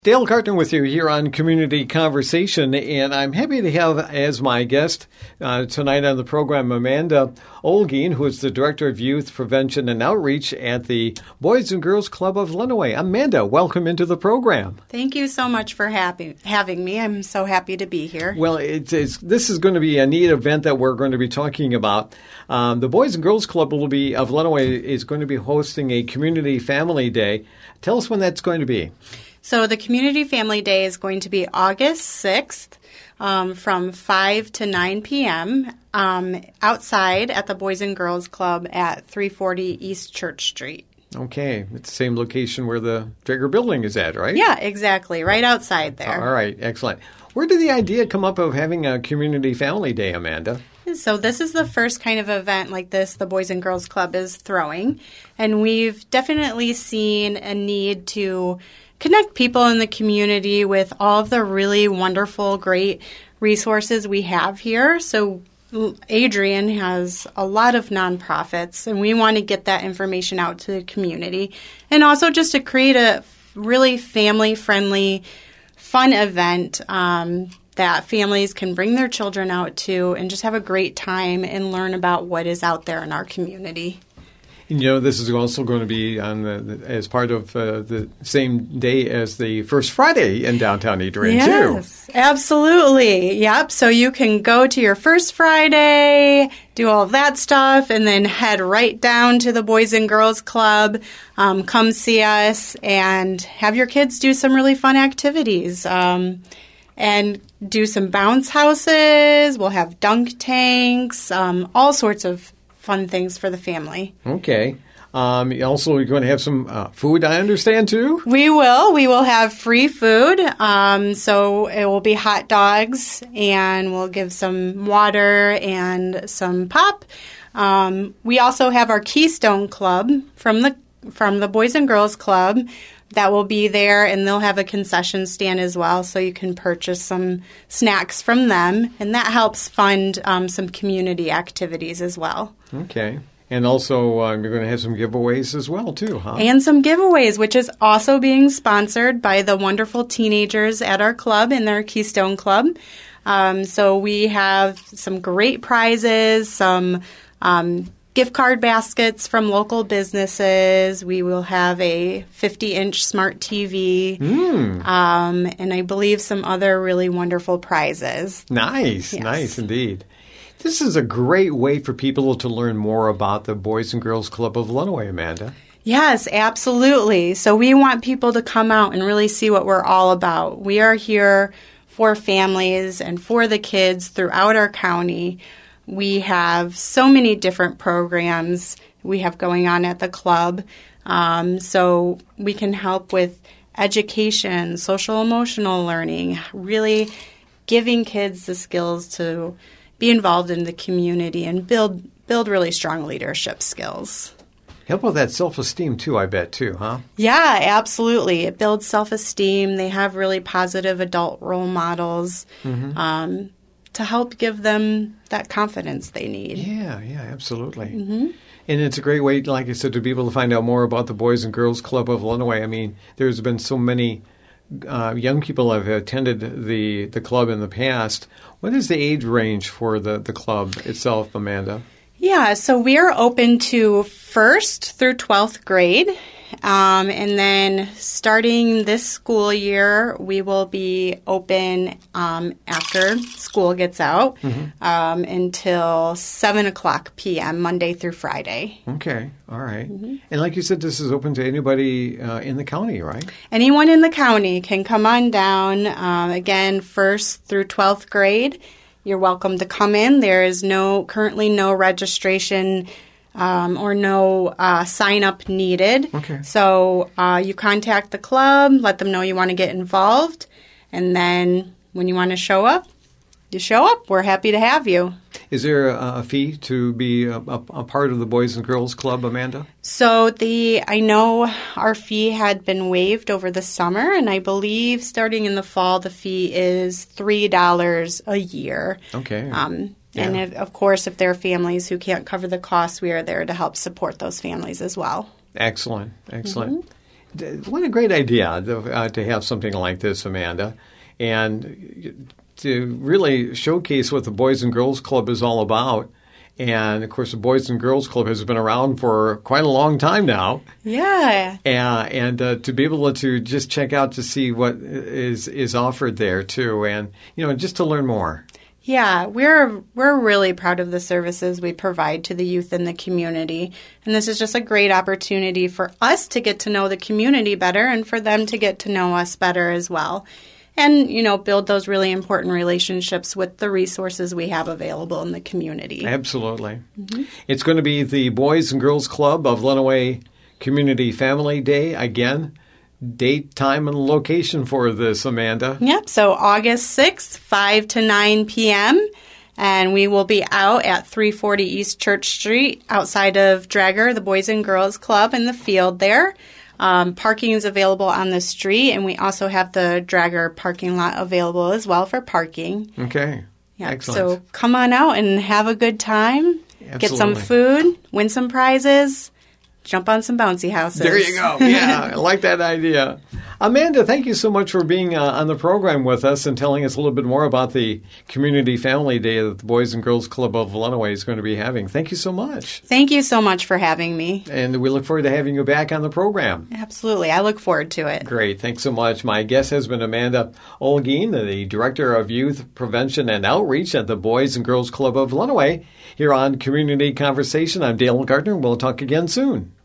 Dale Carton with you here on Community Conversation, and I'm happy to have as my guest tonight on the program Amanda Olguin, who is the Director of Youth Prevention and Outreach at the Boys and Girls Club of Lenawee. Amanda, welcome into the program. Thank you so much for having me. I'm so happy to be here. Well, this is going to be a neat event that we're going to be talking about. The Boys and Girls Club of Lenawee is going to be hosting a Community Family Day. Tell us when that's going to be. So the Community Family Day is going to be August 6th from 5 to 9 p.m. Outside at the Boys and Girls Club at 340 East Church Street. Okay. It's the same location where the Traeger building is at, right? Yeah, exactly. Right outside there. All right. Excellent. Where did the idea come up of having a Community Family Day, Amanda? So this is the first kind of event like this the Boys and Girls Club is throwing. And we've definitely seen a need to connect people in the community with all of the really wonderful, great resources we have here. So Adrian has a lot of nonprofits, and we want to get that information out to the community. And also just to create a really family-friendly, fun event that families can bring their children out to and just have a great time and learn about what is out there in our community. You know, this is also going to be on as part of the same day as the First Friday in downtown Adrian, too. Yes, absolutely. Yep. So you can go to your First Friday, do all of that stuff, and then head right down to the Boys and Girls Club. Come see us and have your kids do some really fun activities and do some bounce houses. We'll have dunk tanks, all sorts of fun things for the family. Okay. Also, you're going to have some food, I understand, too? We will. We will have free food. So it will be hot dogs, and we'll give some water and some pop. We also have our Keystone Club from the Boys and Girls Club that will be there, and they'll have a concession stand as well, so you can purchase some snacks from them, and that helps fund some community activities as well. Okay. And also, you're going to have some giveaways as well, too, huh? And some giveaways, which is also being sponsored by the wonderful teenagers at our club in their Keystone Club. So we have some great prizes, some gift card baskets from local businesses. We will have a 50-inch smart TV, and I believe some other really wonderful prizes. Nice. Yes. Nice indeed. This is a great way for people to learn more about the Boys and Girls Club of Lenawee, Amanda. Yes, absolutely. So we want people to come out and really see what we're all about. We are here for families and for the kids throughout our county. We have so many different programs we have going on at the club. So we can help with education, social emotional learning, really giving kids the skills to be involved in the community and build really strong leadership skills. Help with that self-esteem, too, I bet, too, huh? Yeah, absolutely. It builds self-esteem. They have really positive adult role models to help give them that confidence they need. Yeah, absolutely. Mm-hmm. And it's a great way, like I said, to be able to find out more about the Boys and Girls Club of Lenawee. I mean, there's been so many young people have attended the club in the past. What is the age range for the club itself, Amanda? Yeah, so we are open to 1st through 12th grade. And then starting this school year, we will be open after school gets out until 7 o'clock p.m., Monday through Friday. Okay. All right. Mm-hmm. And like you said, this is open to anybody in the county, right? Anyone in the county can come on down. Again, 1st through 12th grade. You're welcome to come in. There is currently no registration or no sign-up needed. Okay. So you contact the club, let them know you want to get involved, and then when you want to show up, you show up. We're happy to have you. Is there a fee to be a part of the Boys and Girls Club, Amanda? So I know our fee had been waived over the summer, and I believe starting in the fall the fee is $3 a year. Okay. And of course, if there are families who can't cover the costs, we are there to help support those families as well. Excellent. Mm-hmm. what a great idea to have something like this, Amanda, and to really showcase what the Boys and Girls Club is all about. And, of course, the Boys and Girls Club has been around for quite a long time now. Yeah. And to be able to just check out to see what is offered there, too, and, just to learn more. Yeah, we're really proud of the services we provide to the youth in the community. And this is just a great opportunity for us to get to know the community better and for them to get to know us better as well. And, build those really important relationships with the resources we have available in the community. Absolutely. It's going to be the Boys and Girls Club of Lenawee Community Family Day. Again, date, time, and location for this, Amanda. Yep, so August 6th, 5 to 9 p.m., and we will be out at 340 East Church Street outside of Dragger, the Boys and Girls Club, in the field there. Parking is available on the street, and we also have the Dragger parking lot available as well for parking. Okay. Yeah, excellent. So come on out and have a good time. Absolutely. Get some food, win some prizes, jump on some bouncy houses. There you go. Yeah, I like that idea. Amanda, thank you so much for being on the program with us and telling us a little bit more about the Community Family Day that the Boys and Girls Club of Lenawee is going to be having. Thank you so much. Thank you so much for having me. And we look forward to having you back on the program. Absolutely. I look forward to it. Great. Thanks so much. My guest has been Amanda Olguin, the Director of Youth Prevention and Outreach at the Boys and Girls Club of Lenawee. Here on Community Conversation, I'm Dale Gardner. We'll talk again soon.